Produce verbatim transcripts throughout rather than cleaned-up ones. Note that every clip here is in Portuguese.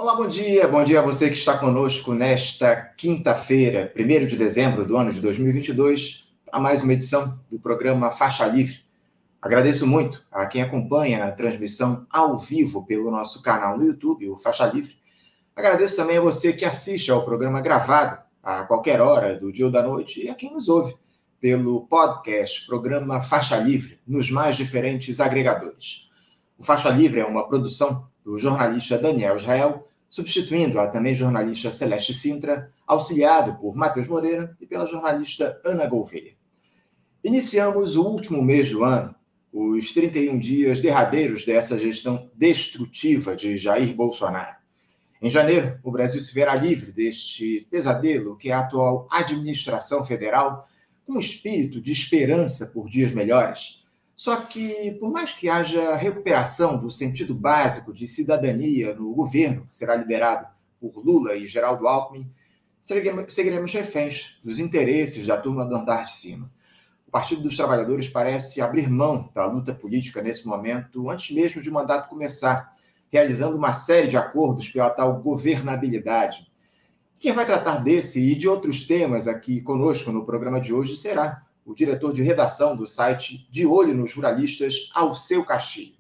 Olá, bom dia. Bom dia a você que está conosco nesta quinta-feira, primeiro de dezembro do ano de dois mil e vinte e dois, a mais uma edição do programa Faixa Livre. Agradeço muito a quem acompanha a transmissão ao vivo pelo nosso canal no YouTube, o Faixa Livre. Agradeço também a você que assiste ao programa gravado a qualquer hora do dia ou da noite e a quem nos ouve pelo podcast Programa Faixa Livre, nos mais diferentes agregadores. O Faixa Livre é uma produção do jornalista Daniel Israel, substituindo a também jornalista Celeste Sintra, auxiliado por Matheus Moreira e pela jornalista Ana Gouveia. Iniciamos o último mês do ano, os trinta e um dias derradeiros dessa gestão destrutiva de Jair Bolsonaro. Em janeiro, o Brasil se verá livre deste pesadelo que é a atual administração federal, com um espírito de esperança por dias melhores. Só que, por mais que haja recuperação do sentido básico de cidadania no governo, que será liderado por Lula e Geraldo Alckmin, seguiremos reféns dos interesses da turma do andar de cima. O Partido dos Trabalhadores parece abrir mão da luta política nesse momento, antes mesmo de o mandato começar, realizando uma série de acordos pela tal governabilidade. Quem vai tratar desse e de outros temas aqui conosco no programa de hoje será o diretor de redação do site De Olho nos Ruralistas, Alceu Castilho.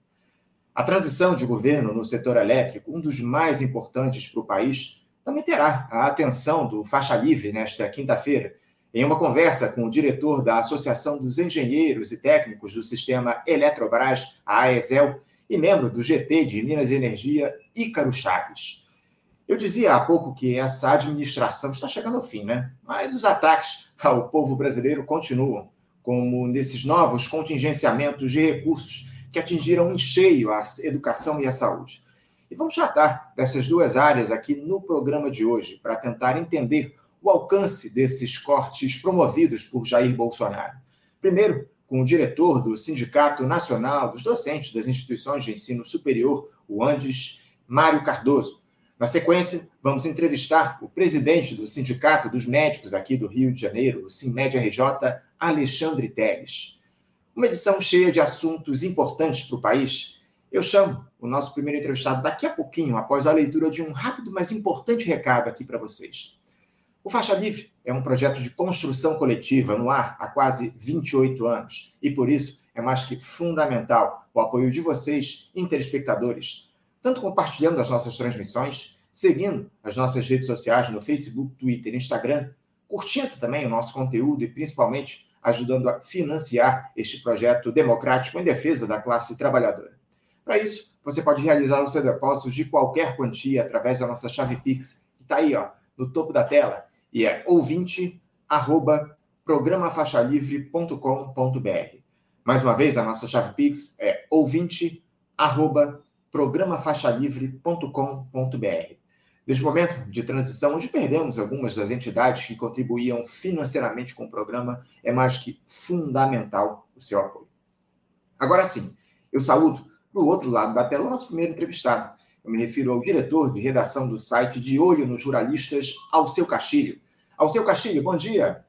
A transição de governo no setor elétrico, um dos mais importantes para o país, também terá a atenção do Faixa Livre nesta quinta-feira, em uma conversa com o diretor da Associação dos Engenheiros e Técnicos do Sistema Eletrobras, a AESEL, e membro do G T de Minas e Energia, Ícaro Chaves. Eu dizia há pouco que essa administração está chegando ao fim, né? Mas os ataques ao povo brasileiro continuam, como nesses novos contingenciamentos de recursos que atingiram em cheio a educação e a saúde. E vamos tratar dessas duas áreas aqui no programa de hoje, para tentar entender o alcance desses cortes promovidos por Jair Bolsonaro. Primeiro, com o diretor do Sindicato Nacional dos Docentes das Instituições de Ensino Superior, o Andes, Mário Cardoso. Na sequência, vamos entrevistar o presidente do Sindicato dos Médicos aqui do Rio de Janeiro, o SINMED-R J, Alexandre Teles. Uma edição cheia de assuntos importantes para o país. Eu chamo o nosso primeiro entrevistado daqui a pouquinho, após a leitura de um rápido, mas importante recado aqui para vocês. O Faixa Livre é um projeto de construção coletiva no ar há quase vinte e oito anos e, por isso, é mais que fundamental o apoio de vocês, telespectadores, tanto compartilhando as nossas transmissões, seguindo as nossas redes sociais no Facebook, Twitter e Instagram, curtindo também o nosso conteúdo e, principalmente, ajudando a financiar este projeto democrático em defesa da classe trabalhadora. Para isso, você pode realizar o seu depósito de qualquer quantia através da nossa chave Pix, que está aí, ó, no topo da tela, e é ouvinte arroba programa faixa livre ponto com ponto br. Mais uma vez, a nossa chave Pix é ouvinte arroba programa faixa livre ponto com ponto br. Neste momento de transição, onde perdemos algumas das entidades que contribuíam financeiramente com o programa, é mais que fundamental o seu apoio. Agora sim, eu saúdo, do outro lado da tela, o nosso primeiro entrevistado. Eu me refiro ao diretor de redação do site De Olho nos Ruralistas, Alceu Castilho. Alceu Castilho, bom dia.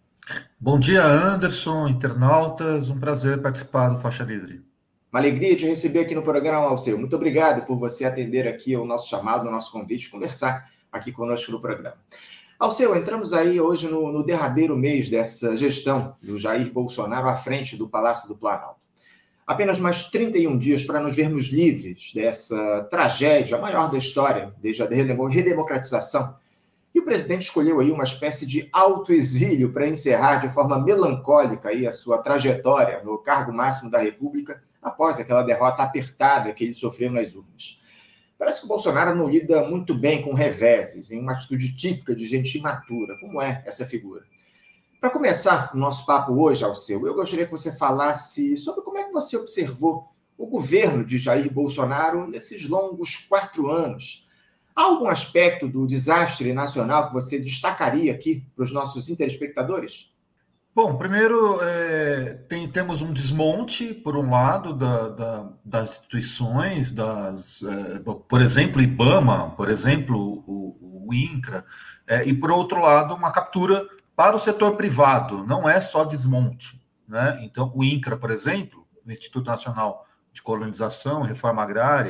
Bom dia, Anderson, internautas. Um prazer participar do Faixa Livre. Uma alegria te receber aqui no programa, Alceu. Muito obrigado por você atender aqui ao nosso chamado, ao nosso convite, conversar aqui conosco no programa. Alceu, entramos aí hoje no, no derradeiro mês dessa gestão do Jair Bolsonaro à frente do Palácio do Planalto. Apenas mais trinta e um dias para nos vermos livres dessa tragédia, a maior da história, desde a redemocratização. E o presidente escolheu aí uma espécie de autoexílio para encerrar de forma melancólica aí a sua trajetória no cargo máximo da República, após aquela derrota apertada que ele sofreu nas urnas. Parece que o Bolsonaro não lida muito bem com reveses, em uma atitude típica de gente imatura. Como é essa figura? Para começar o nosso papo hoje, Alceu, eu gostaria que você falasse sobre como é que você observou o governo de Jair Bolsonaro nesses longos quatro anos. Há algum aspecto do desastre nacional que você destacaria aqui para os nossos telespectadores? Bom, primeiro, é, tem, temos um desmonte, por um lado, da, da, das instituições, das, é, por exemplo, IBAMA, por exemplo, o, o INCRA, é, e, por outro lado, uma captura para o setor privado, não é só desmonte, né? Então, o INCRA, por exemplo, o Instituto Nacional de Colonização e Reforma Agrária,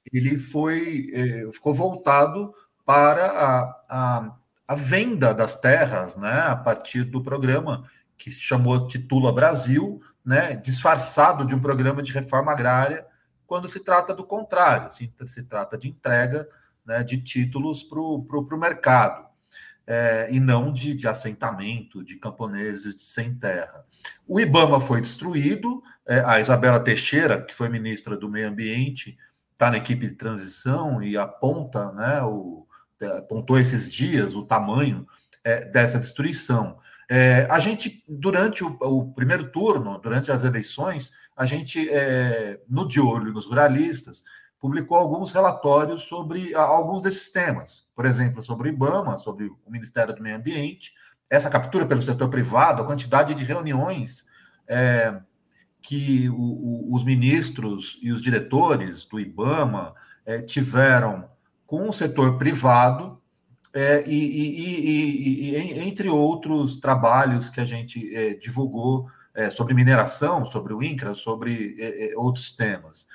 ele foi, eh, ficou voltado para a, a, a venda das terras, né, a partir do programa que se chamou Titula Brasil, né, disfarçado de um programa de reforma agrária, quando se trata do contrário, se, se trata de entrega, né, de títulos para o mercado, é, e não de, de assentamento de camponeses de sem terra. O IBAMA foi destruído, é, a Isabela Teixeira, que foi ministra do Meio Ambiente, está na equipe de transição e aponta, né, o, apontou esses dias o tamanho é, dessa destruição. É, a gente, durante o, o primeiro turno, durante as eleições, a gente, é, no De Olho nos Ruralistas, publicou alguns relatórios sobre a, alguns desses temas. Por exemplo, sobre o IBAMA, sobre o Ministério do Meio Ambiente, essa captura pelo setor privado, a quantidade de reuniões é, que o, o, os ministros e os diretores do IBAMA é, tiveram com o setor privado, é, e, e, e, e, entre outros trabalhos que a gente é, divulgou é, sobre mineração, sobre o INCRA, sobre é, outros temas.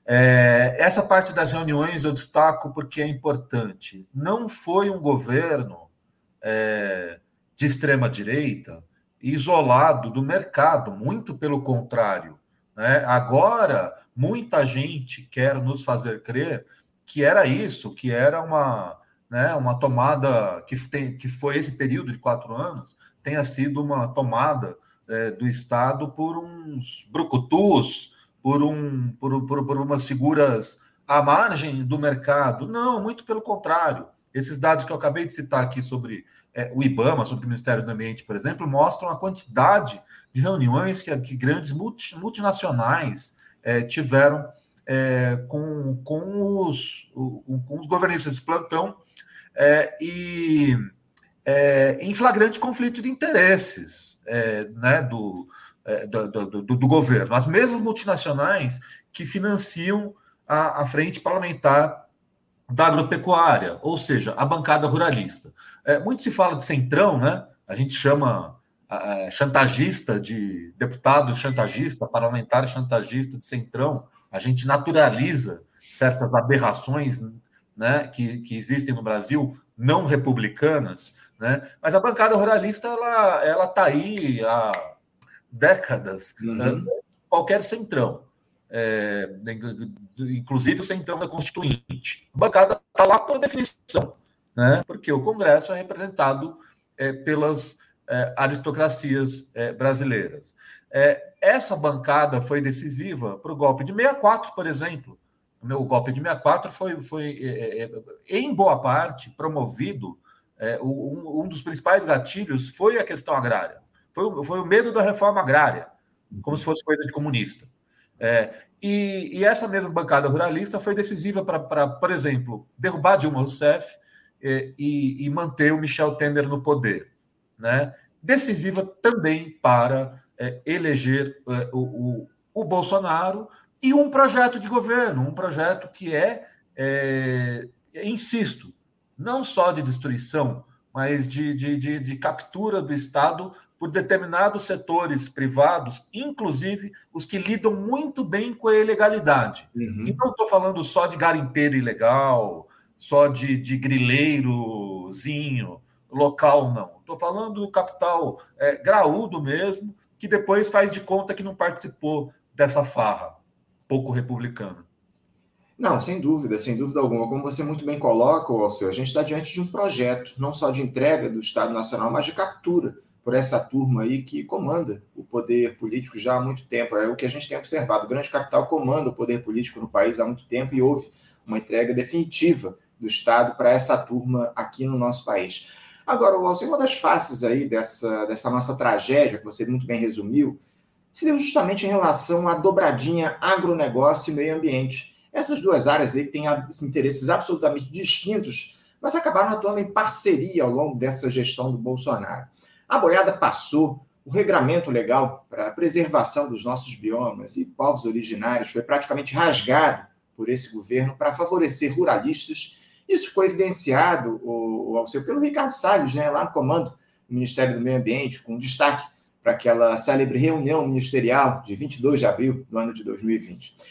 É, essa parte das reuniões eu destaco porque é importante. Não foi um governo é, de extrema-direita isolado do mercado, muito pelo contrário. Né? Agora, muita gente quer nos fazer crer que era isso, que era uma, né, uma tomada, que, tem, que foi esse período de quatro anos, tenha sido uma tomada é, do Estado por uns brucutus, por, um, por, por, por umas figuras à margem do mercado. Não, muito pelo contrário. Esses dados que eu acabei de citar aqui sobre é, o IBAMA, sobre o Ministério do Ambiente, por exemplo, mostram a quantidade de reuniões que, que grandes multi, multinacionais é, tiveram é, com, com, os, o, com os governistas de plantão é, e é, em flagrante conflito de interesses é, né, do, é, do, do, do, do governo. As mesmas multinacionais que financiam a, a frente parlamentar da agropecuária, ou seja, a bancada ruralista. É, muito se fala de centrão, né? A gente chama é, chantagista de deputado chantagista, parlamentar chantagista de centrão. A gente naturaliza certas aberrações, né, que, que existem no Brasil, não republicanas, né? Mas a bancada ruralista ela ela está aí há décadas, uhum. Qualquer centrão. É, inclusive o centrão da Constituinte. A bancada está lá por definição, né? Porque o Congresso é representado é, pelas é, aristocracias é, brasileiras. É, essa bancada foi decisiva para o golpe de sessenta e quatro, por exemplo. O meu golpe de sessenta e quatro foi, foi é, em boa parte, promovido. É, um, um dos principais gatilhos foi a questão agrária. Foi, foi o medo da reforma agrária, como se fosse coisa de comunista. É, e, e essa mesma bancada ruralista foi decisiva para, por exemplo, derrubar Dilma Rousseff é, e, e manter o Michel Temer no poder. Né? Decisiva também para é, eleger é, o, o, o Bolsonaro e um projeto de governo, um projeto que é, é insisto, não só de destruição, mas de, de, de, de captura do Estado por determinados setores privados, inclusive os que lidam muito bem com a ilegalidade. Uhum. E não estou falando só de garimpeiro ilegal, só de, de grileirozinho local, não. Estou falando do capital é, graúdo mesmo, que depois faz de conta que não participou dessa farra pouco republicana. Não, sem dúvida, sem dúvida alguma. Como você muito bem coloca, Alceu, a gente está diante de um projeto, não só de entrega do Estado Nacional, mas de captura por essa turma aí que comanda o poder político já há muito tempo. É o que a gente tem observado. O grande capital comanda o poder político no país há muito tempo e houve uma entrega definitiva do Estado para essa turma aqui no nosso país. Agora, Alceu, uma das faces aí dessa, dessa nossa tragédia, que você muito bem resumiu, se deu justamente em relação à dobradinha agronegócio e meio ambiente. Essas duas áreas aí têm interesses absolutamente distintos, mas acabaram atuando em parceria ao longo dessa gestão do Bolsonaro. A boiada passou, o regramento legal para a preservação dos nossos biomas e povos originários foi praticamente rasgado por esse governo para favorecer ruralistas. Isso ficou evidenciado, o, o Alceu, pelo Ricardo Salles, né, lá no comando do Ministério do Meio Ambiente, com destaque para aquela célebre reunião ministerial de vinte e dois de abril do ano de dois mil e vinte.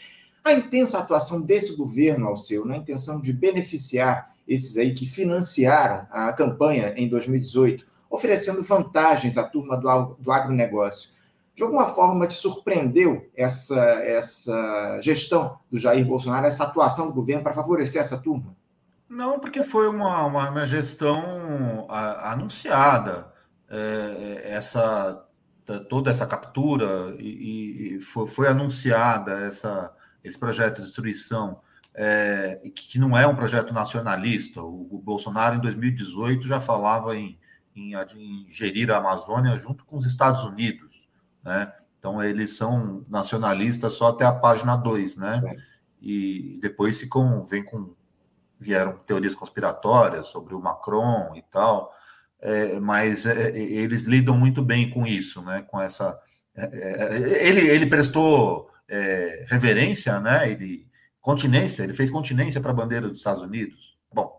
A intensa atuação desse governo, Alceu, na intenção de beneficiar esses aí que financiaram a campanha em dois mil e dezoito, oferecendo vantagens à turma do, do agronegócio. De alguma forma te surpreendeu essa, essa gestão do Jair Bolsonaro, essa atuação do governo para favorecer essa turma? Não, porque foi uma, uma, uma gestão a, anunciada, é, essa, toda essa captura, e, e foi, foi anunciada essa, esse projeto de destruição, é, que, que não é um projeto nacionalista. O, o Bolsonaro, em dois mil e dezoito, já falava em, em, em gerir a Amazônia junto com os Estados Unidos, né? Então, eles são nacionalistas só até a página dois, né? É. E depois se com, vem com... vieram teorias conspiratórias sobre o Macron e tal, é, mas é, eles lidam muito bem com isso, né? Com essa, é, é, ele, ele prestou é, reverência, né? Ele continência, ele fez continência para a bandeira dos Estados Unidos. Bom,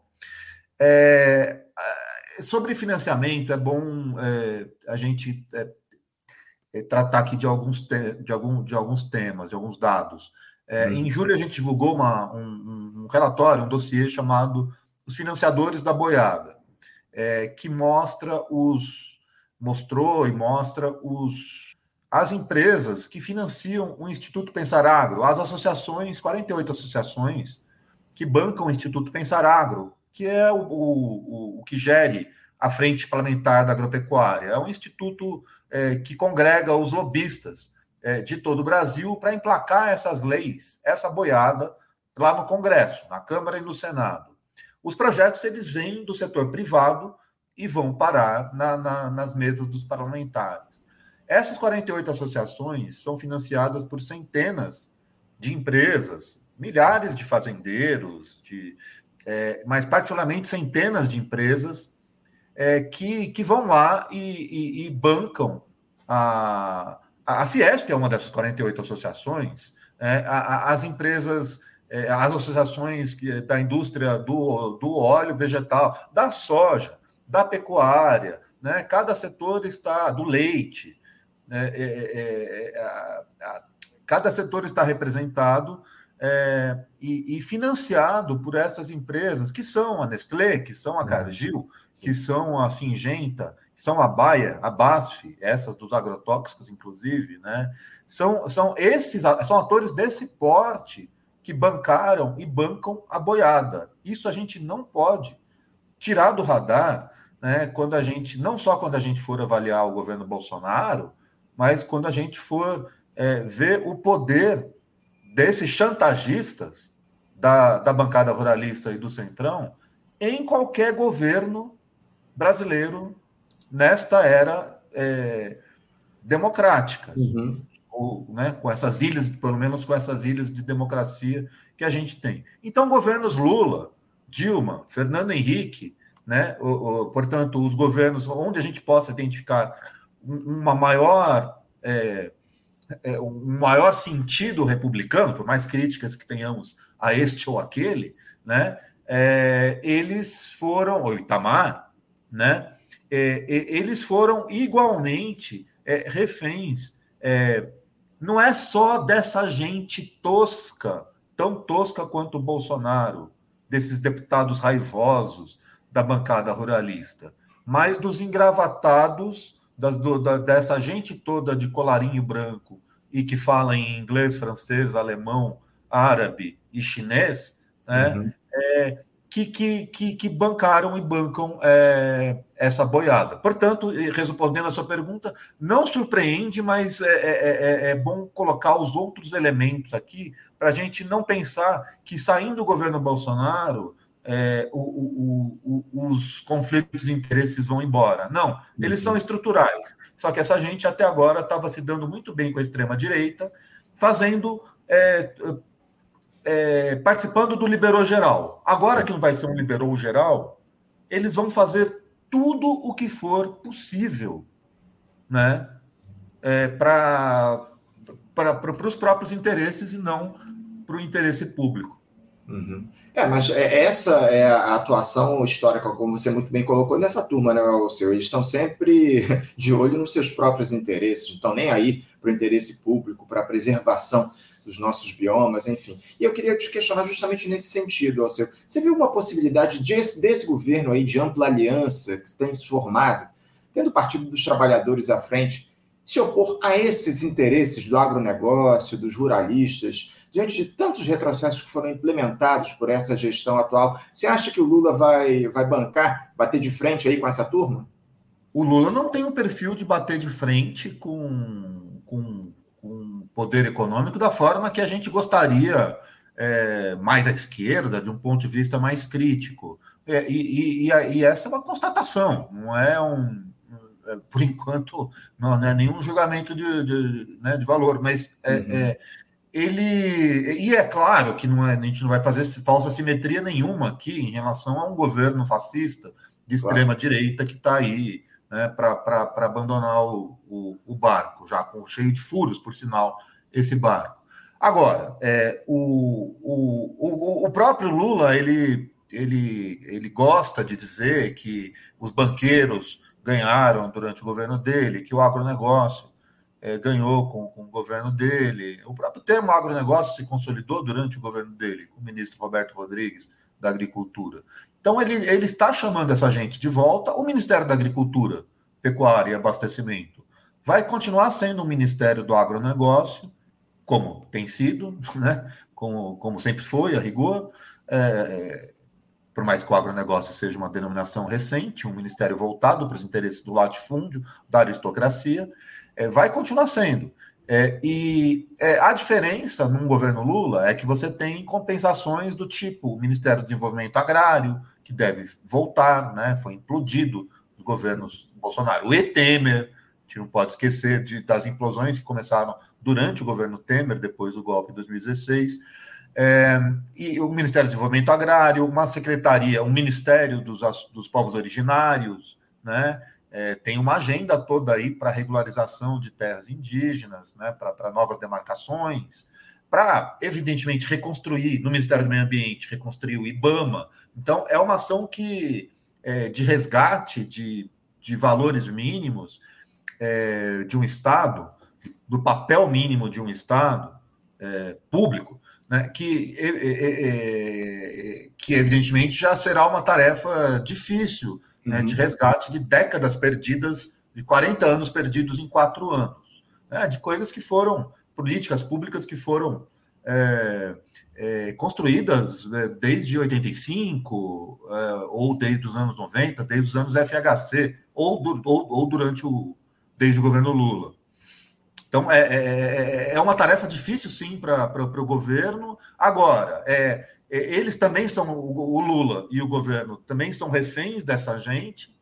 é, sobre financiamento é bom é, a gente é, é, tratar aqui de alguns te, de, algum, de alguns temas, de alguns dados. É, hum. Em julho, a gente divulgou uma, um, um relatório, um dossiê chamado Os Financiadores da Boiada, é, que mostra os, mostrou e mostra os, as empresas que financiam o Instituto Pensar Agro, as associações, quarenta e oito associações que bancam o Instituto Pensar Agro, que é o, o, o que gere a Frente Parlamentar da Agropecuária. É um instituto é, que congrega os lobistas de todo o Brasil para emplacar essas leis, essa boiada, lá no Congresso, na Câmara e no Senado. Os projetos, eles vêm do setor privado e vão parar na, na, nas mesas dos parlamentares. Essas quarenta e oito associações são financiadas por centenas de empresas, milhares de fazendeiros, de, é, mas particularmente centenas de empresas é, que, que vão lá e, e, e bancam a... A Fiesp é uma dessas quarenta e oito associações, é, as empresas, é, as associações que, da indústria do, do óleo vegetal, da soja, da pecuária, né? Cada setor está, do leite, né? é, é, é, a, a, cada setor está representado é, e, e financiado por essas empresas, que são a Nestlé, que são a Cargill, que são a Singenta, são a Bayer, a BASF, essas dos agrotóxicos, inclusive, né? São, são esses, são atores desse porte que bancaram e bancam a boiada. Isso a gente não pode tirar do radar, né? Quando a gente, não só quando a gente for avaliar o governo Bolsonaro, mas quando a gente for é, ver o poder desses chantagistas da, da bancada ruralista e do Centrão em qualquer governo brasileiro nesta era é, democrática, uhum. ou, né, com essas ilhas, pelo menos com essas ilhas de democracia que a gente tem. Então, governos Lula, Dilma, Fernando Henrique, né, o, o, portanto, os governos onde a gente possa identificar uma maior, é, é, um maior sentido republicano, por mais críticas que tenhamos a este ou aquele, né, é, eles foram, o Itamar, né, É, eles foram igualmente é, reféns. É, não é só dessa gente tosca, tão tosca quanto o Bolsonaro, desses deputados raivosos da bancada ruralista, mas dos engravatados, da, do, da, dessa gente toda de colarinho branco e que fala em inglês, francês, alemão, árabe e chinês, né? Uhum. É, Que, que, que, que bancaram e bancam é, essa boiada. Portanto, respondendo a sua pergunta, não surpreende, mas é, é, é bom colocar os outros elementos aqui para a gente não pensar que, saindo do governo Bolsonaro, é, o, o, o, os conflitos de interesses vão embora. Não, eles uhum. são estruturais. Só que essa gente, até agora, estava se dando muito bem com a extrema-direita, fazendo... É, É, participando do liberou geral. Agora Sim. que não vai ser um liberou geral, eles vão fazer tudo o que for possível, né, é, para os próprios interesses e não para o interesse público. Uhum. É, mas essa é a atuação histórica, como você muito bem colocou, nessa turma, né, Alceu? Eles estão sempre de olho nos seus próprios interesses, não estão nem aí para o interesse público, para a preservação dos nossos biomas, enfim. E eu queria te questionar justamente nesse sentido, Alceu. Você viu uma possibilidade desse, desse governo aí de ampla aliança que tem se formado, tendo o Partido dos Trabalhadores à frente, se opor a esses interesses do agronegócio, dos ruralistas, diante de tantos retrocessos que foram implementados por essa gestão atual? Você acha que o Lula vai, vai bancar, bater de frente aí com essa turma? O Lula não tem um perfil de bater de frente com, com, com poder econômico da forma que a gente gostaria, é, mais à esquerda, de um ponto de vista mais crítico. É, e, e, e essa é uma constatação, não é um. Por enquanto, não, não é nenhum julgamento de, de, né, de valor, mas é, uhum. é, ele. E é claro que não é, a gente não vai fazer falsa simetria nenhuma aqui em relação a um governo fascista de extrema-direita que está aí, né, para abandonar o, o, o barco, já com, cheio de furos, por sinal, esse barco. Agora, é, o, o, o, o próprio Lula, ele, ele, ele gosta de dizer que os banqueiros ganharam durante o governo dele, que o agronegócio é, ganhou com, com o governo dele. O próprio termo agronegócio se consolidou durante o governo dele, com o ministro Roberto Rodrigues, da Agricultura. Então, ele, ele está chamando essa gente de volta. O Ministério da Agricultura, Pecuária e Abastecimento vai continuar sendo o Ministério do Agronegócio, como tem sido, né? como, como sempre foi, a rigor, é, por mais que o agronegócio seja uma denominação recente, um ministério voltado para os interesses do latifúndio, da aristocracia, é, vai continuar sendo. É, e é, a diferença num governo Lula é que você tem compensações do tipo o Ministério do Desenvolvimento Agrário, que deve voltar, né, foi implodido nos governos Bolsonaro. O E. Temer, a gente não pode esquecer de, das implosões que começaram durante o governo Temer, depois do golpe de dois mil e dezesseis. É, e o Ministério do Desenvolvimento Agrário, uma secretaria, um Ministério dos, dos Povos Originários, né? É, tem uma agenda toda aí para regularização de terras indígenas, né? Para novas demarcações, para, evidentemente, reconstruir, no Ministério do Meio Ambiente, reconstruir o IBAMA. Então, é uma ação que, é, de resgate de, de valores mínimos é, de um Estado, do papel mínimo de um Estado é, público, né, que, é, é, é, que evidentemente já será uma tarefa difícil, né, uhum. de resgate de décadas perdidas, de quarenta anos perdidos em quatro anos, né, de coisas que foram, políticas públicas que foram é, é, construídas, né, desde oitenta e cinco, é, ou desde os anos noventa, desde os anos F H C, ou, do, ou, ou durante o, desde o governo Lula. Então, é, é, é uma tarefa difícil, sim, para o governo. Agora, é, é, eles também são, o, o Lula e o governo também são reféns dessa gente,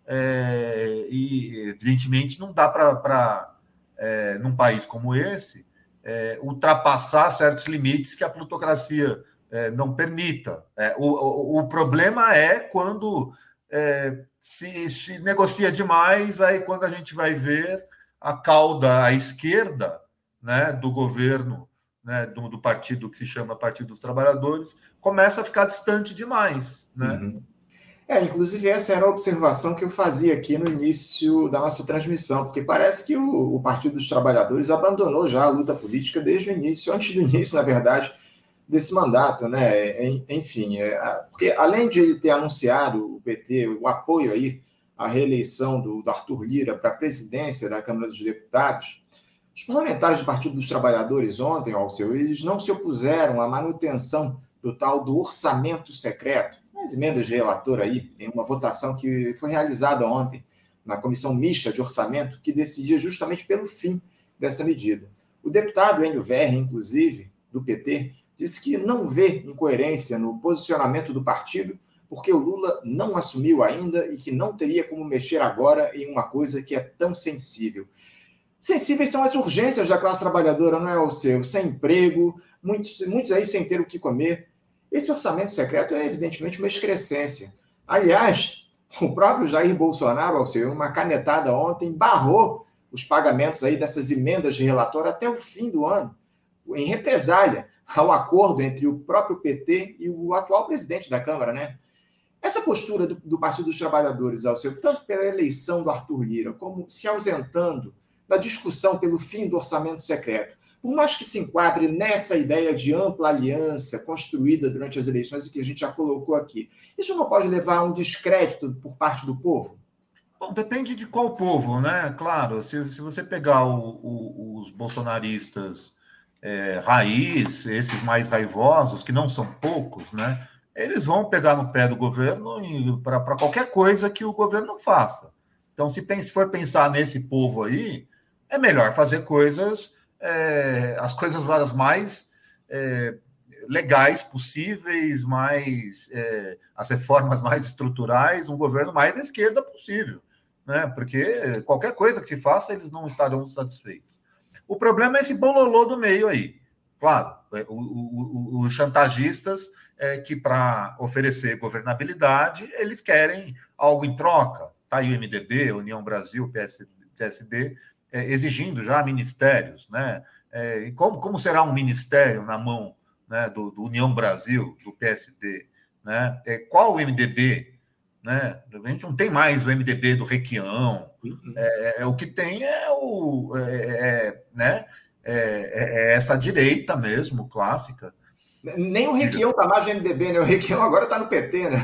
é, e, evidentemente, não dá para, é, num país como esse, é, ultrapassar certos limites que a plutocracia é, não permita. É, o, o, o problema é quando é, se, se negocia demais, aí quando a gente vai ver a cauda à esquerda, né, do governo, né, do, do partido que se chama Partido dos Trabalhadores, começa a ficar distante demais. Né? Uhum. É, inclusive, essa era a observação que eu fazia aqui no início da nossa transmissão, porque parece que o, o Partido dos Trabalhadores abandonou já a luta política desde o início, antes do início, na verdade, desse mandato. Né? Enfim, é, porque além de ele ter anunciado, o P T, o apoio aí a reeleição do, do Arthur Lira para a presidência da Câmara dos Deputados, os parlamentares do Partido dos Trabalhadores ontem, Alceu, eles não se opuseram à manutenção do tal do orçamento secreto, as emendas de relator aí, em uma votação que foi realizada ontem na Comissão Mista de Orçamento, que decidia justamente pelo fim dessa medida. O deputado Enio Verri, inclusive, do P T, disse que não vê incoerência no posicionamento do partido, porque o Lula não assumiu ainda e que não teria como mexer agora em uma coisa que é tão sensível. Sensíveis são as urgências da classe trabalhadora, não é, o seu? Sem emprego, muitos, muitos aí sem ter o que comer. Esse orçamento secreto é, evidentemente, uma excrescência. Aliás, o próprio Jair Bolsonaro, ao seu, uma canetada ontem, barrou os pagamentos aí dessas emendas de relator até o fim do ano, em represália ao acordo entre o próprio P T e o atual presidente da Câmara, né? Essa postura do, do Partido dos Trabalhadores, ao seu, tanto pela eleição do Arthur Lira, como se ausentando da discussão pelo fim do orçamento secreto, por mais que se enquadre nessa ideia de ampla aliança construída durante as eleições e que a gente já colocou aqui, isso não pode levar a um descrédito por parte do povo? Bom, depende de qual povo, né? Claro, se, se você pegar o, o, os bolsonaristas é, raiz, esses mais raivosos, que não são poucos, né? Eles vão pegar no pé do governo para qualquer coisa que o governo faça. Então, se for pensar nesse povo aí, é melhor fazer coisas, é, as coisas mais é, legais possíveis, mais é, as reformas mais estruturais, um governo mais à esquerda possível, né? Porque qualquer coisa que se faça, eles não estarão satisfeitos. O problema é esse bololô do meio aí. Claro, os chantagistas é, que, para oferecer governabilidade, eles querem algo em troca. Está aí o M D B, União Brasil, P S D, é, exigindo já ministérios, né? É, e como, como será um ministério na mão, né, do, do União Brasil, do P S D? Né? É, qual o M D B? Né? A gente não tem mais o M D B do Requião. Uhum. É, é, o que tem é, o, é, é, né? é, é essa direita mesmo, clássica. Nem o Requião está mais no M D B, né? O Requião agora está no P T, né?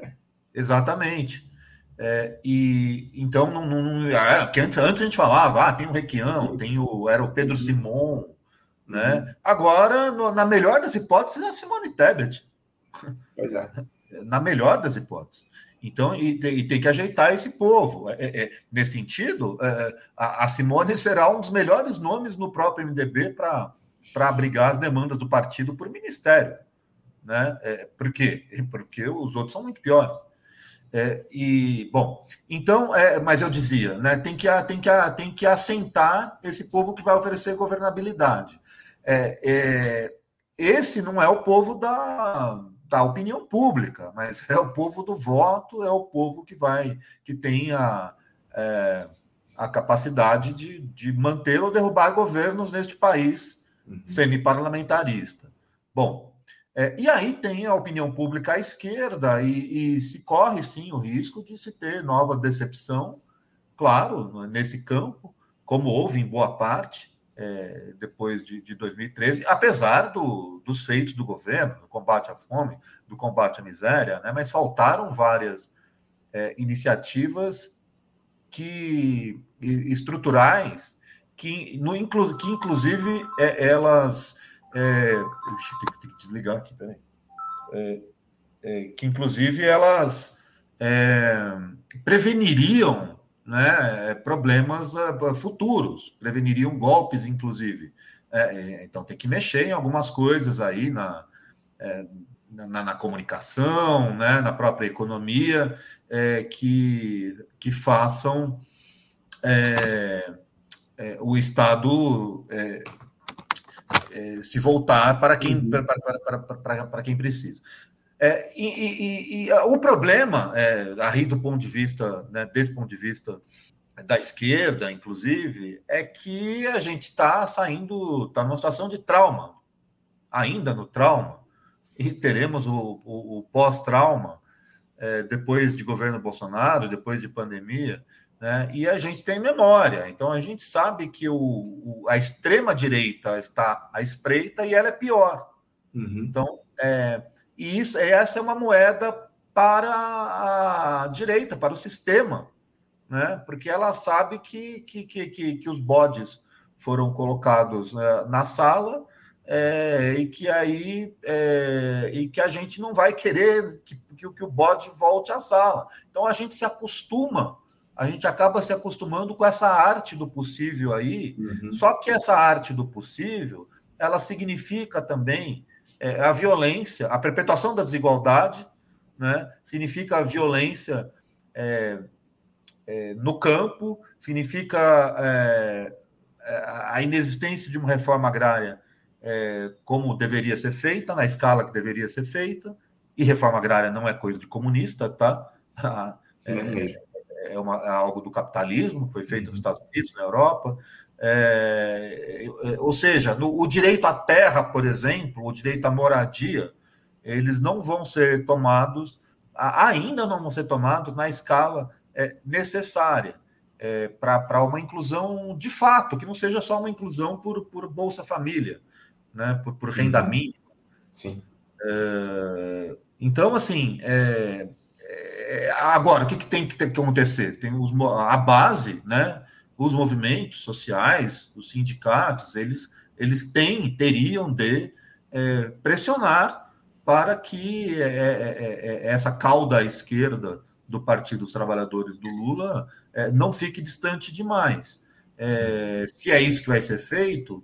Exatamente. É, e então não, não é, que antes, antes a gente falava, ah, tem o Requião, tem o, era o Pedro Simon, né? Uhum. Agora, no, na melhor das hipóteses, é a Simone Tebet. Pois é. Na melhor das hipóteses. Então, e tem, e tem que ajeitar esse povo. É, é, nesse sentido, é, a, a Simone será um dos melhores nomes no próprio M D B para abrigar as demandas do partido por ministério. Né? É, por quê? Porque os outros são muito piores. É, e, bom, então, é, mas eu dizia, né, tem, que, tem, que, tem que assentar esse povo que vai oferecer governabilidade. É, é, esse não é o povo da, da opinião pública, mas é o povo do voto, é o povo que vai, que tem a, é, a capacidade de, de manter ou derrubar governos neste país uhum. semi-parlamentarista. Bom, É, e aí tem a opinião pública à esquerda e, e se corre, sim, o risco de se ter nova decepção, claro, nesse campo, como houve em boa parte é, depois de, de dois mil e treze, apesar do, dos feitos do governo, do combate à fome, do combate à miséria, né, mas faltaram várias é, iniciativas que, estruturais que, no, que inclusive, é, elas... É, tem, tem que desligar aqui, peraí. É, é, que, inclusive, elas é, preveniriam né, problemas uh, futuros, preveniriam golpes, inclusive. É, então, tem que mexer em algumas coisas aí na, é, na, na comunicação, né, na própria economia, é, que, que façam é, é, o Estado... É, se voltar para quem, uhum. para, para, para, para, para quem precisa. É, e, e, e o problema, é, aí do ponto de vista, né, desse ponto de vista da esquerda, inclusive, é que a gente está saindo, está numa situação de trauma, ainda no trauma, e teremos o, o, o pós-trauma, é, depois de governo Bolsonaro, depois de pandemia, né? E a gente tem memória, então a gente sabe que o, o, a extrema-direita está à espreita e ela é pior. Uhum. Então, é, e isso, essa é uma moeda para a direita, para o sistema, né? Porque ela sabe que, que, que, que, que os bodes foram colocados né, na sala é, e que aí é, e que a gente não vai querer que, que, que o bode volte à sala. Então a gente se acostuma. A gente acaba se acostumando com essa arte do possível aí, uhum. Só que essa arte do possível, ela significa também é, a violência, a perpetuação da desigualdade, né? Significa a violência é, é, no campo, significa é, a inexistência de uma reforma agrária é, como deveria ser feita, na escala que deveria ser feita, e reforma agrária não é coisa de comunista, tá? É, é, É, uma, é algo do capitalismo, que foi feito nos Estados Unidos, na Europa. É, ou seja, no, o direito à terra, por exemplo, o direito à moradia, eles não vão ser tomados, ainda não vão ser tomados na escala é, necessária. é, para uma inclusão de fato, que não seja só uma inclusão por, por Bolsa Família, né, por, por renda Uhum. mínima. Sim. É, então, assim, é, é, agora, o que, que tem que, ter que acontecer? Tem os, a base, né, os movimentos sociais, os sindicatos, eles, eles têm, teriam de é, pressionar para que é, é, é, essa cauda à esquerda do Partido dos Trabalhadores do Lula é, não fique distante demais. É, se é isso que vai ser feito,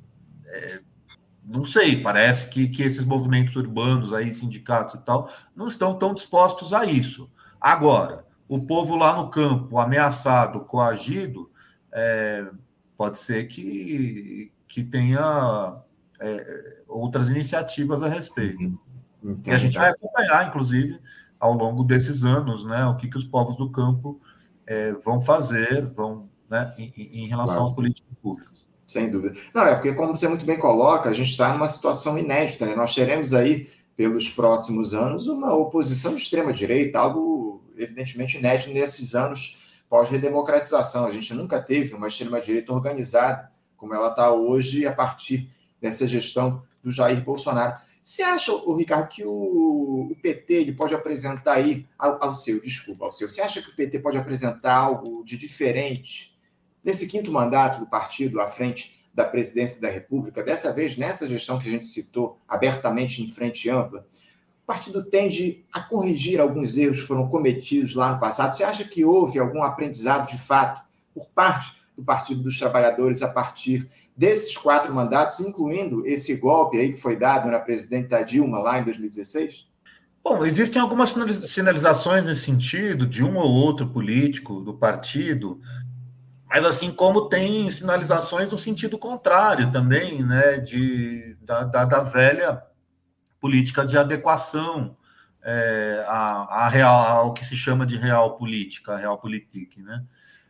é, não sei, parece que, que esses movimentos urbanos, aí, sindicatos e tal, não estão tão dispostos a isso. Agora, o povo lá no campo, ameaçado, coagido, é, pode ser que, que tenha é, outras iniciativas a respeito. Uhum. E a gente Entendo. vai acompanhar, inclusive, ao longo desses anos, né, o que, que os povos do campo é, vão fazer, vão, né, em, em relação Claro. às políticas públicas. Sem dúvida. Não, é porque, como você muito bem coloca, a gente está numa situação inédita, né? Nós teremos aí, pelos próximos anos, uma oposição de extrema-direita, algo evidentemente inédito nesses anos pós-redemocratização. A gente nunca teve uma extrema-direita organizada como ela está hoje a partir dessa gestão do Jair Bolsonaro. Você acha, o Ricardo, que o, o P T ele pode apresentar aí, ao, ao seu, desculpa, ao seu, você acha que o P T pode apresentar algo de diferente nesse quinto mandato do partido à frente da presidência da República, dessa vez nessa gestão que a gente citou abertamente em frente ampla, o partido tende a corrigir alguns erros que foram cometidos lá no passado? Você acha que houve algum aprendizado de fato por parte do Partido dos Trabalhadores a partir desses quatro mandatos, incluindo esse golpe aí que foi dado na presidenta Dilma lá em dois mil e dezesseis? Bom, existem algumas sinalizações nesse sentido, de um ou outro político do partido, mas assim como tem sinalizações no sentido contrário também, né, de, da, da, da velha política de adequação é, a, a real, ao que se chama de real política, real politique, né?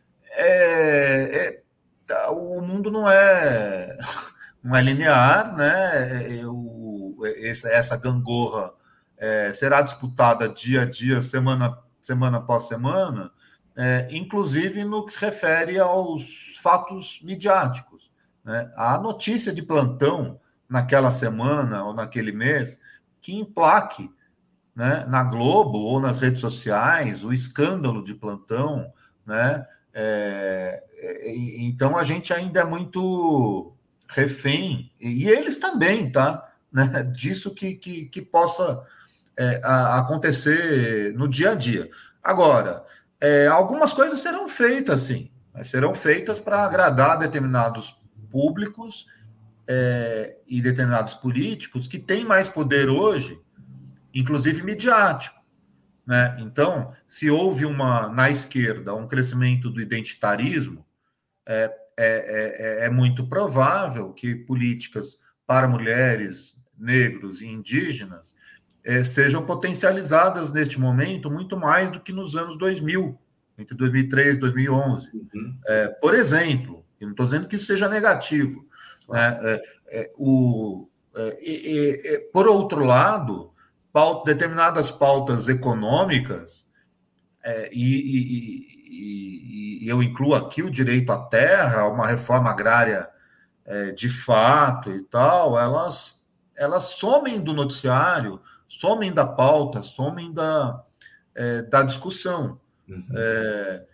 É, é, o mundo não é, não é linear, né? Eu, essa, essa gangorra é, será disputada dia a dia, semana, semana após semana, é, inclusive no que se refere aos fatos midiáticos, né? A notícia de plantão naquela semana ou naquele mês que emplaque, né, na Globo ou nas redes sociais o escândalo de plantão, né? É, é, então a gente ainda é muito refém, e eles também, tá? Né, disso que, que, que possa é, a, acontecer no dia a dia. Agora, é, algumas coisas serão feitas, sim, mas serão feitas para agradar determinados públicos é, e determinados políticos que têm mais poder hoje, inclusive midiático, né? Então, se houve uma na esquerda um crescimento do identitarismo, é, é, é, é muito provável que políticas para mulheres, negros e indígenas é, sejam potencializadas neste momento muito mais do que nos anos dois mil, entre dois mil e três e dois mil e onze. Uhum. É, por exemplo, eu não estou dizendo que isso seja negativo, claro, né? É, é, o, é, é, é, por outro lado, pauta, determinadas pautas econômicas, é, e, e, e, e eu incluo aqui o direito à terra, uma reforma agrária é, de fato e tal, elas, elas somem do noticiário, somem da pauta, somem da, é, da discussão. Uhum. É,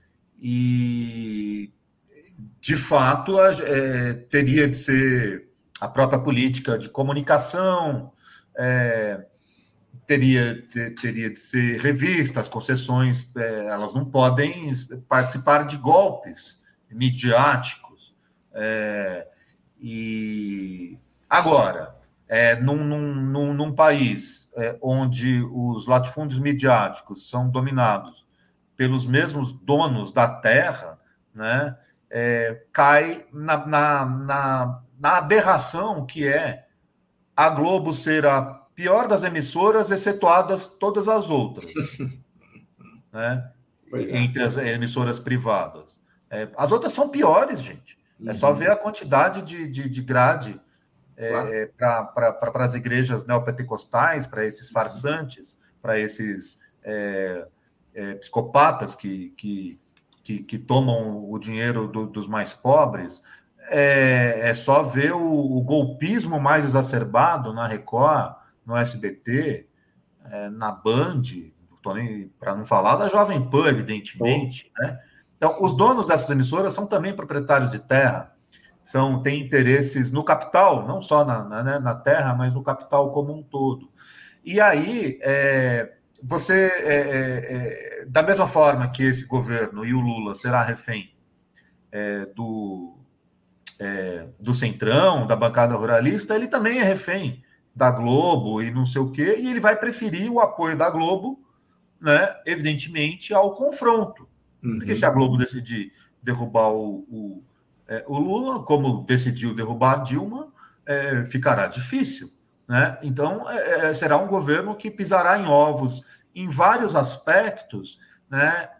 e, de fato, é, teria de ser a própria política de comunicação, é, teria, ter, teria de ser revista, as concessões, é, elas não podem participar de golpes midiáticos. É, e agora, é, num, num, num país é, onde os latifúndios midiáticos são dominados pelos mesmos donos da terra, né, é, cai na, na, na, na aberração que é a Globo ser a pior das emissoras, excetuadas todas as outras, né, é. entre as emissoras privadas. É, as outras são piores, gente. É só ver a quantidade de, de, de grade é, claro. para as igrejas neopentecostais, para esses farsantes, para esses é, é, psicopatas que, que, que, que tomam o dinheiro do, dos mais pobres, é, é só ver o, o golpismo mais exacerbado na Record, no S B T, é, na Band, para não falar da Jovem Pan, evidentemente, né? Então, os donos dessas emissoras são também proprietários de terra, são, têm interesses no capital, não só na, na, na terra, mas no capital como um todo. E aí, é, você, é, é, da mesma forma que esse governo e o Lula será refém é, do, é, do Centrão, da bancada ruralista, ele também é refém da Globo e não sei o quê, e ele vai preferir o apoio da Globo, né, evidentemente, ao confronto. Uhum. Porque se a Globo decidir derrubar o, o, é, o Lula, como decidiu derrubar a Dilma, é, ficará difícil. Né? Então, é, será um governo que pisará em ovos em vários aspectos, né?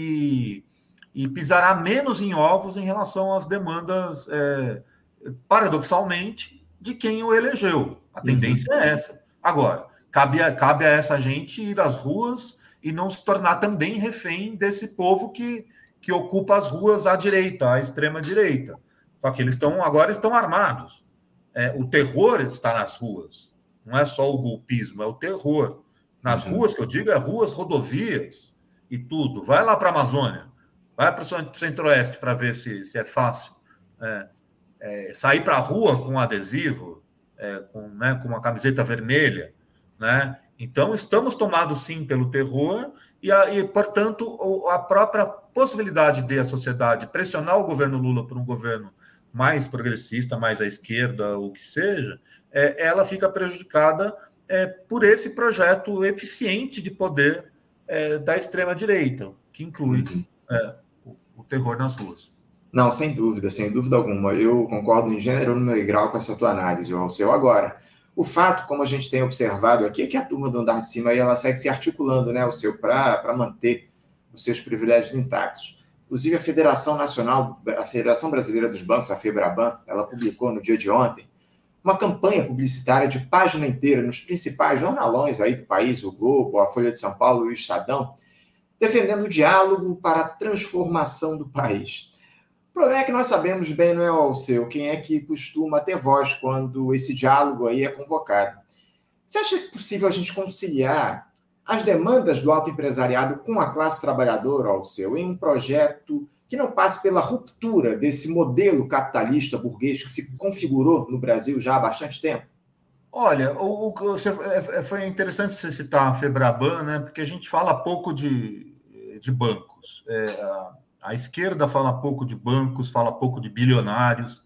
e, e pisará menos em ovos em relação às demandas, é, paradoxalmente, de quem o elegeu. A tendência uhum. é essa. Agora, cabe a, cabe a essa gente ir às ruas e não se tornar também refém desse povo que, que ocupa as ruas à direita, à extrema-direita. Só que eles estão, agora estão armados. É, o terror está nas ruas. Não é só o golpismo, é o terror. Nas uhum. ruas, que eu digo, é ruas, rodovias e tudo. Vai lá para a Amazônia, vai para o Centro-Oeste para ver se, se é fácil. É, é, sair para a rua com um adesivo, é, com, né, com uma camiseta vermelha, né? Então, estamos tomados, sim, pelo terror e, a, e, portanto, a própria possibilidade de a sociedade pressionar o governo Lula por um governo mais progressista, mais à esquerda, o que seja, é, ela fica prejudicada é, por esse projeto eficiente de poder é, da extrema-direita, que inclui uhum. é, o, o terror nas ruas. Não, sem dúvida, sem dúvida alguma. Eu concordo em gênero, número e grau com essa tua análise, Alceu. Agora, o fato, como a gente tem observado aqui, é que a turma do andar de cima aí, ela segue se articulando, né, Alceu, para manter os seus privilégios intactos. Inclusive, a Federação Nacional, a Federação Brasileira dos Bancos, a FEBRABAN, ela publicou no dia de ontem uma campanha publicitária de página inteira nos principais jornalões aí do país, o Globo, a Folha de São Paulo e o Estadão, defendendo o diálogo para a transformação do país. O problema é que nós sabemos bem, não é, Alceu, quem é que costuma ter voz quando esse diálogo aí é convocado. Você acha que é possível a gente conciliar as demandas do alto empresariado com a classe trabalhadora, Alceu, em um projeto que não passe pela ruptura desse modelo capitalista burguês que se configurou no Brasil já há bastante tempo? Olha, o, o, foi interessante você citar a FEBRABAN, né, porque a gente fala pouco de, de bancos. É, a, a esquerda fala pouco de bancos, fala pouco de bilionários,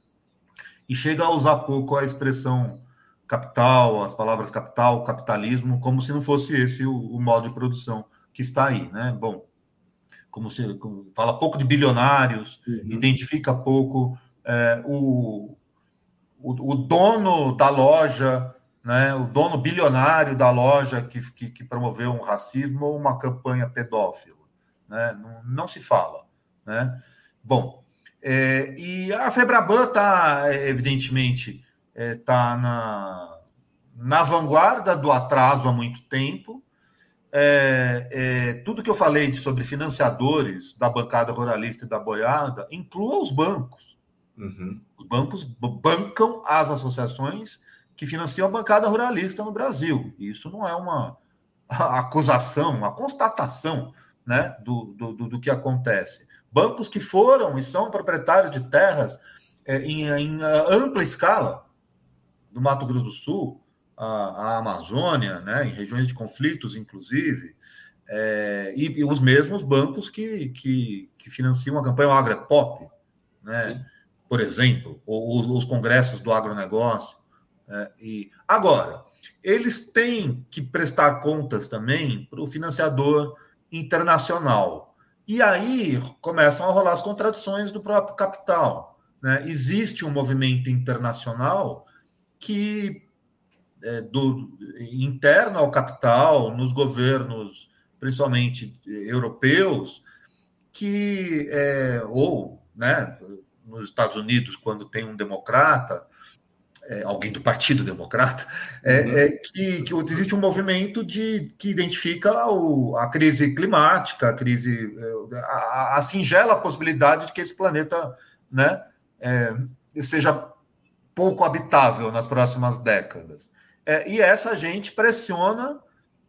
e chega a usar pouco a expressão capital, as palavras capital, capitalismo, como se não fosse esse o, o modo de produção que está aí, né? Bom, como se como, fala pouco de bilionários, uhum. identifica pouco é, o, o, o dono da loja, né? O dono bilionário da loja que, que, que promoveu um racismo ou uma campanha pedófila, né? Não, não se fala, né? Bom, é, e a FEBRABAN está, evidentemente, está é, na, na vanguarda do atraso há muito tempo. É, é, tudo que eu falei sobre financiadores da bancada ruralista e da boiada inclua os bancos. Uhum. Os bancos bancam as associações que financiam a bancada ruralista no Brasil. Isso não é uma acusação, uma constatação, né, do, do, do que acontece. Bancos que foram e são proprietários de terras é, em, em ampla escala, no Mato Grosso do Sul, a, a Amazônia, né, em regiões de conflitos, inclusive, é, e, e os mesmos bancos que, que, que financiam a campanha AgriPop, né, por exemplo, ou os congressos do agronegócio. É, e agora, eles têm que prestar contas também para o financiador internacional. E aí começam a rolar as contradições do próprio capital, né? Existe um movimento internacional que é, do, interno ao capital, nos governos, principalmente europeus, que é, ou, né, nos Estados Unidos, quando tem um democrata, é, alguém do Partido Democrata, é, uhum. é que, que existe um movimento de, que identifica o, a crise climática, a crise, a, a singela possibilidade de que esse planeta, né, é, seja pouco habitável nas próximas décadas. É, e essa gente pressiona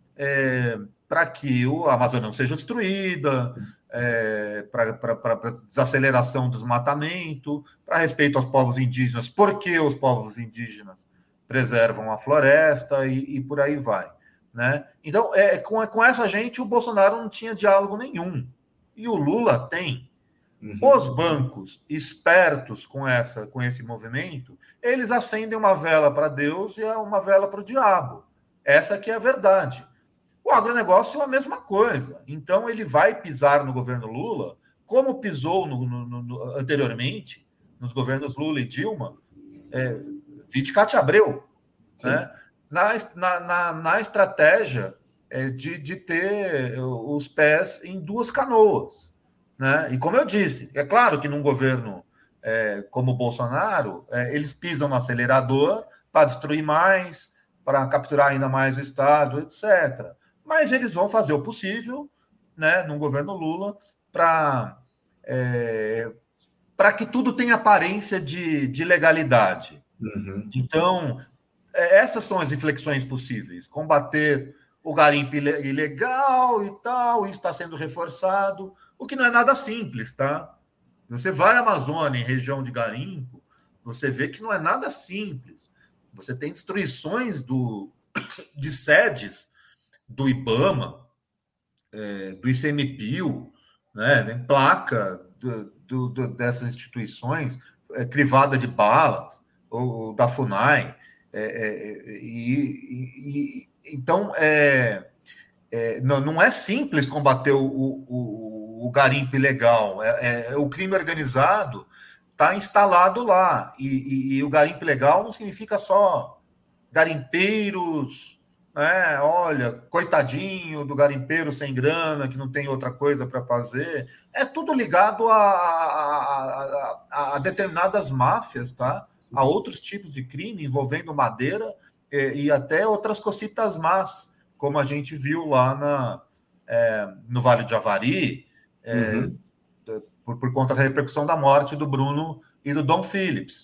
é, para que a Amazônia não seja destruída, é, para desaceleração do desmatamento, para respeito aos povos indígenas, porque os povos indígenas preservam a floresta e, e por aí vai. Né? Então, é, com, com essa gente, o Bolsonaro não tinha diálogo nenhum. E o Lula tem. Uhum. Os bancos, espertos com, essa, com esse movimento, eles acendem uma vela para Deus e uma vela para o diabo. Essa que é a verdade. O agronegócio é a mesma coisa. Então, ele vai pisar no governo Lula, como pisou no, no, no, anteriormente, nos governos Lula e Dilma, é, vide Cátia Abreu, né? na, na, na, na estratégia é, de, de ter os pés em duas canoas. Né? E como eu disse, é claro que num governo é, como o Bolsonaro, é, eles pisam no acelerador para destruir mais, para capturar ainda mais o Estado, etcétera. Mas eles vão fazer o possível, né, num governo Lula, para é, para que tudo tenha aparência de, de legalidade. Uhum. Então, é, essas são as reflexões possíveis. Combater o garimpo ilegal e tal, isso está sendo reforçado, o que não é nada simples, tá? Você vai à Amazônia, em região de garimpo, você vê que não é nada simples. Você tem destruições do, de sedes do IBAMA, é, do ICMBio, né? Tem placa do, do, do, dessas instituições, é, crivada de balas, ou, ou da FUNAI. É, é, e, e, então, é, é, não, não é simples combater o, o, o garimpo ilegal. É, é, o crime organizado está instalado lá. E, e, e o garimpo ilegal não significa só garimpeiros, né? Olha, coitadinho do garimpeiro sem grana, que não tem outra coisa para fazer. É tudo ligado a, a, a, a determinadas máfias, tá? A outros tipos de crime envolvendo madeira e, e até outras cocitas más, como a gente viu lá na, é, no Vale de Javari, é, uhum. por, por conta da repercussão da morte do Bruno e do Dom Phillips.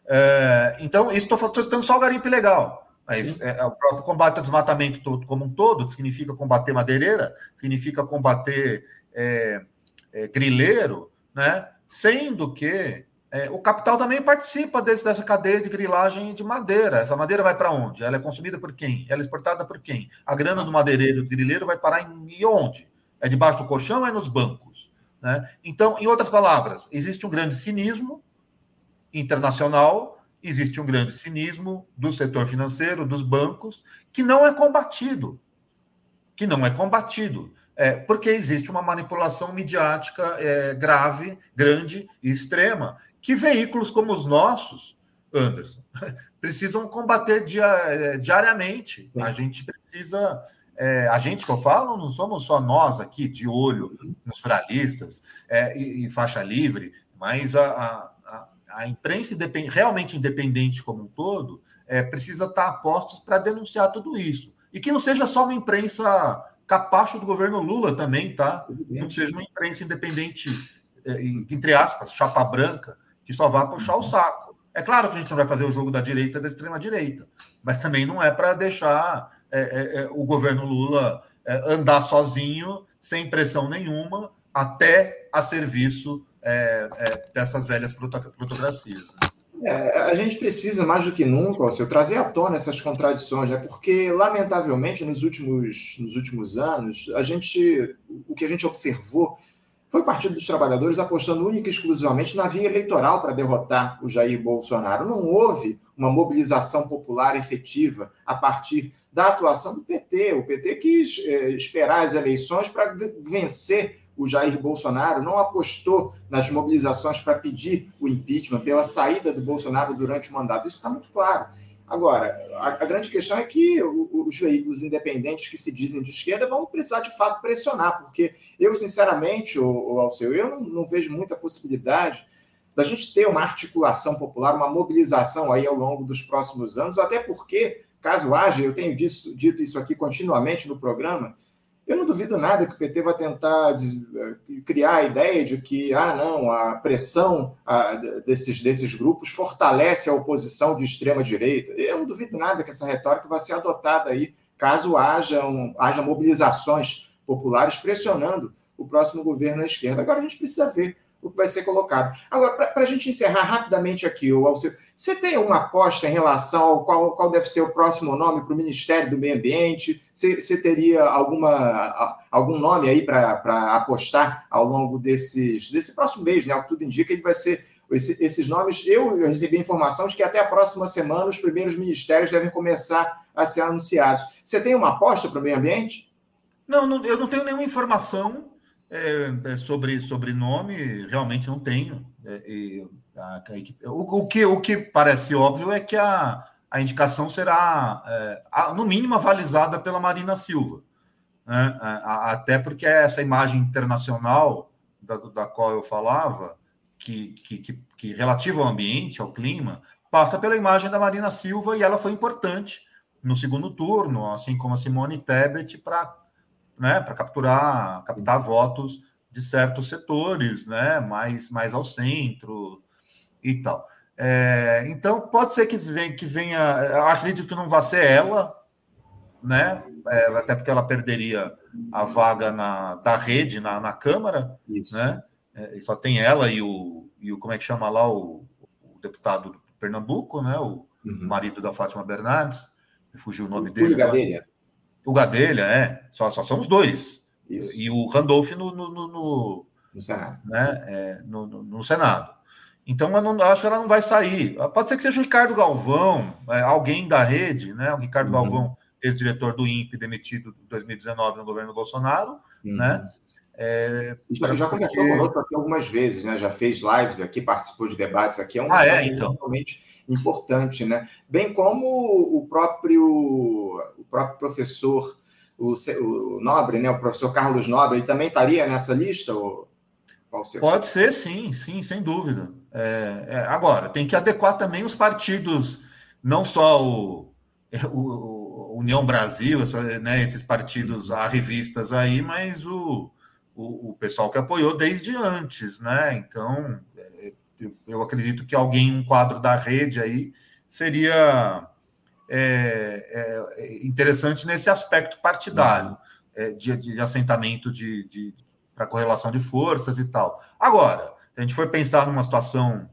É, então, isso estou citando só o garimpo ilegal, mas é, o próprio combate ao desmatamento todo, como um todo, que significa combater madeireira, significa combater é, é, grileiro, né? Sendo que É, o capital também participa desse, dessa cadeia de grilagem de madeira. Essa madeira vai para onde? Ela é consumida por quem? Ela é exportada por quem? A grana do madeireiro, do grileiro, vai parar em e onde? É debaixo do colchão ou é nos bancos? Né? Então, em outras palavras, existe um grande cinismo internacional, existe um grande cinismo do setor financeiro, dos bancos, que não é combatido. Que não é combatido. É, porque existe uma manipulação midiática é, grave, grande e extrema, que veículos como os nossos, Anderson, precisam combater dia, diariamente. A gente precisa... É, a gente que eu falo, não somos só nós aqui, de olho nos pluralistas é, e, e faixa livre, mas a, a, a imprensa independ, realmente independente como um todo é, precisa estar a postos para denunciar tudo isso. E que não seja só uma imprensa capacho do governo Lula também, tá? Não seja uma imprensa independente, entre aspas, chapa branca, que só vá puxar o saco. É claro que a gente não vai fazer o jogo da direita e da extrema-direita, mas também não é para deixar é, é, o governo Lula é, andar sozinho, sem pressão nenhuma, até a serviço é, é, dessas velhas plutocracias. É, a gente precisa, mais do que nunca, ó, eu trazer à tona essas contradições, né? Porque, lamentavelmente, nos últimos, nos últimos anos, a gente, o que a gente observou foi o Partido dos Trabalhadores apostando única e exclusivamente na via eleitoral para derrotar o Jair Bolsonaro. Não houve uma mobilização popular efetiva a partir da atuação do P T. O P T quis é, esperar as eleições para vencer o Jair Bolsonaro, não apostou nas mobilizações para pedir o impeachment, pela saída do Bolsonaro durante o mandato. Isso está muito claro. Agora, a, a grande questão é que o, os veículos independentes que se dizem de esquerda vão precisar, de fato, pressionar, porque eu, sinceramente, o, o Alceu, eu não, não vejo muita possibilidade da gente ter uma articulação popular, uma mobilização aí ao longo dos próximos anos, até porque, caso haja, eu tenho disso, dito isso aqui continuamente no programa, eu não duvido nada que o P T vai tentar criar a ideia de que, ah, não, a pressão a, desses, desses grupos fortalece a oposição de extrema-direita. Eu não duvido nada que essa retórica vai ser adotada aí, caso haja, um, haja mobilizações populares pressionando o próximo governo à esquerda. Agora a gente precisa ver o que vai ser colocado. Agora, para a gente encerrar rapidamente aqui, Alceu, você tem alguma aposta em relação ao qual, qual deve ser o próximo nome para o Ministério do Meio Ambiente? Você, você teria alguma, algum nome aí para apostar ao longo desses, desse próximo mês, né? O que tudo indica que vai ser esse, esses nomes. Eu, eu recebi informação de que até a próxima semana os primeiros ministérios devem começar a ser anunciados. Você tem uma aposta para o meio ambiente? Não, não, eu não tenho nenhuma informação É, sobre, sobre nome, realmente não tenho. É, e, a, a, o, o, que, o que parece óbvio é que a, a indicação será, é, a, no mínimo, avalizada pela Marina Silva. Né? A, até porque essa imagem internacional da, da qual eu falava, que, que, que, que relativa ao ambiente, ao clima, passa pela imagem da Marina Silva e ela foi importante no segundo turno, assim como a Simone Tebet, para né, para capturar, captar votos de certos setores, né, mais, mais ao centro e tal. É, então, pode ser que venha, que venha, acredito que não vai ser ela, né, é, até porque ela perderia a vaga na, da rede na, na Câmara, Isso. Né, é, só tem ela e o, e o, como é que chama lá, o, o deputado do Pernambuco, né, o uhum. marido da Fátima Bernardes, me fugiu o nome o dele agora. Gadelha. O Gadelha, é. Só, só somos dois. Isso. E o Randolph no, no, no, no, no Senado. Né, é, no, no, no Senado. Então, eu, não, eu acho que ela não vai sair. Pode ser que seja o Ricardo Galvão, é, alguém da rede, né? O Ricardo uhum. Galvão, ex-diretor do I N P E, demitido em dois mil e dezenove no governo Bolsonaro, uhum. né? É, já já porque... conversou conosco aqui algumas vezes, né? Já fez lives aqui, participou de debates aqui. É um ah, é, então. realmente importante, né? Bem como o próprio, o próprio professor, o, o Nobre, né? O professor Carlos Nobre, ele também estaria nessa lista? Ou... Pode ser, sim, sim, sem dúvida. É, é, agora, tem que adequar também os partidos, não só o, o, o União Brasil, né, esses partidos arrivistas aí, mas o, o, o pessoal que apoiou desde antes, né? Então, eu acredito que alguém, um quadro da rede aí, seria é, é, interessante nesse aspecto partidário, é, de, de assentamento de, de para correlação de forças e tal. Agora, se a gente for pensar numa situação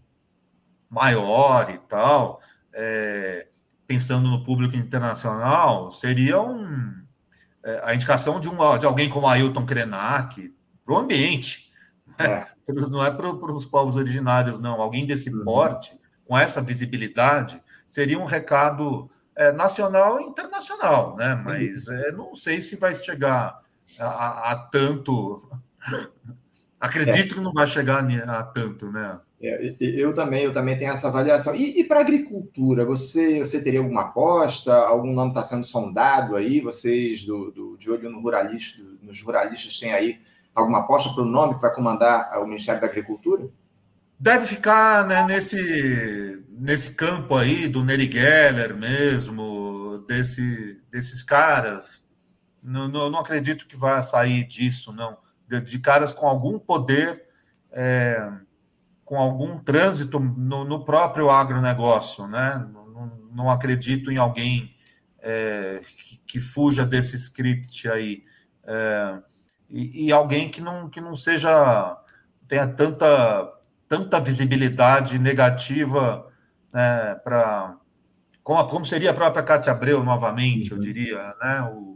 maior e tal, é, pensando no público internacional, seria um, é, a indicação de, um, de alguém como Ailton Krenak para o ambiente. É. Não é para os povos originários, não. Alguém desse uhum. porte, com essa visibilidade, seria um recado é, nacional e internacional, né? Mas é, não sei se vai chegar a, a, a tanto... Acredito é. que não vai chegar a tanto, né? É, eu também, eu também tenho essa avaliação. E, e para a agricultura, você, você teria alguma aposta? Algum nome está sendo sondado aí? Vocês do, do, de olho no ruralista, nos ruralistas têm aí alguma aposta para o nome que vai comandar o Ministério da Agricultura? Deve ficar, né, nesse, nesse campo aí do Neri Geller mesmo, desse, desses caras. Não, não, não acredito que vai sair disso, não. De, de caras com algum poder, é, com algum trânsito no, no próprio agronegócio, né? Não, não acredito em alguém é, que, que fuja desse script aí. É, e, e alguém que não, que não seja... tenha tanta, tanta visibilidade negativa, né, para... Como, como seria a própria Cátia Abreu, novamente, uhum. eu diria, né? O,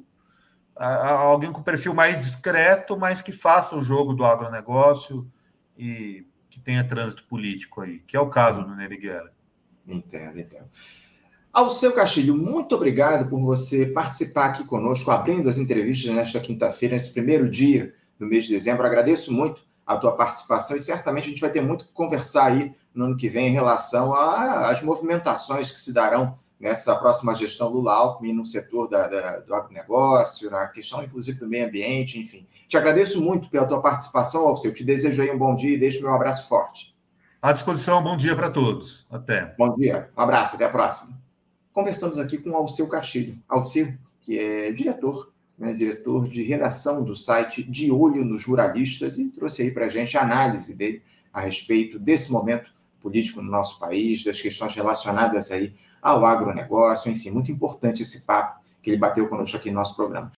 alguém com perfil mais discreto, mas que faça o jogo do agronegócio e que tenha trânsito político aí, que é o caso do Neri Geller. Entendo, entendo. Alceu Castilho, muito obrigado por você participar aqui conosco, abrindo as entrevistas nesta quinta-feira, nesse primeiro dia do mês de dezembro. Agradeço muito a tua participação e certamente a gente vai ter muito que conversar aí no ano que vem em relação às movimentações que se darão nessa próxima gestão Lula-Alckmin no setor da, da, do agronegócio, na questão, inclusive, do meio ambiente, enfim. Te agradeço muito pela tua participação, Alceu. Te desejo aí um bom dia e deixo meu abraço forte. À disposição, bom dia para todos. Até. Bom dia, um abraço, até a próxima. Conversamos aqui com o Alceu Castilho. Alceu, que é diretor, né, diretor de redação do site De Olho nos Ruralistas, e trouxe aí para a gente a análise dele a respeito desse momento político no nosso país, das questões relacionadas aí ao agronegócio, enfim, muito importante esse papo que ele bateu conosco aqui no nosso programa.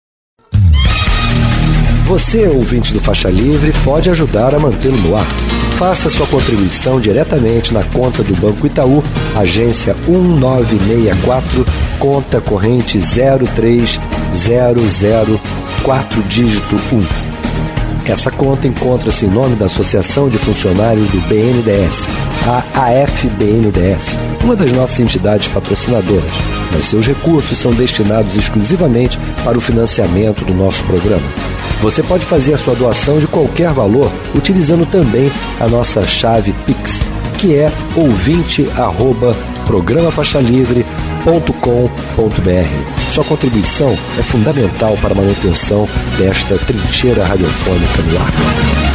Você, ouvinte do Faixa Livre, pode ajudar a mantê-lo no ar. Faça sua contribuição diretamente na conta do Banco Itaú, agência um nove seis quatro, conta corrente zero três zero zero quatro, dígito um. Essa conta encontra-se em nome da Associação de Funcionários do B N D E S, a A F B N D E S, uma das nossas entidades patrocinadoras, mas seus recursos são destinados exclusivamente para o financiamento do nosso programa. Você pode fazer a sua doação de qualquer valor utilizando também a nossa chave Pix, que é ouvinte arroba programa faixa livre ponto com ponto b r. Sua contribuição é fundamental para a manutenção desta trincheira radiofônica no ar.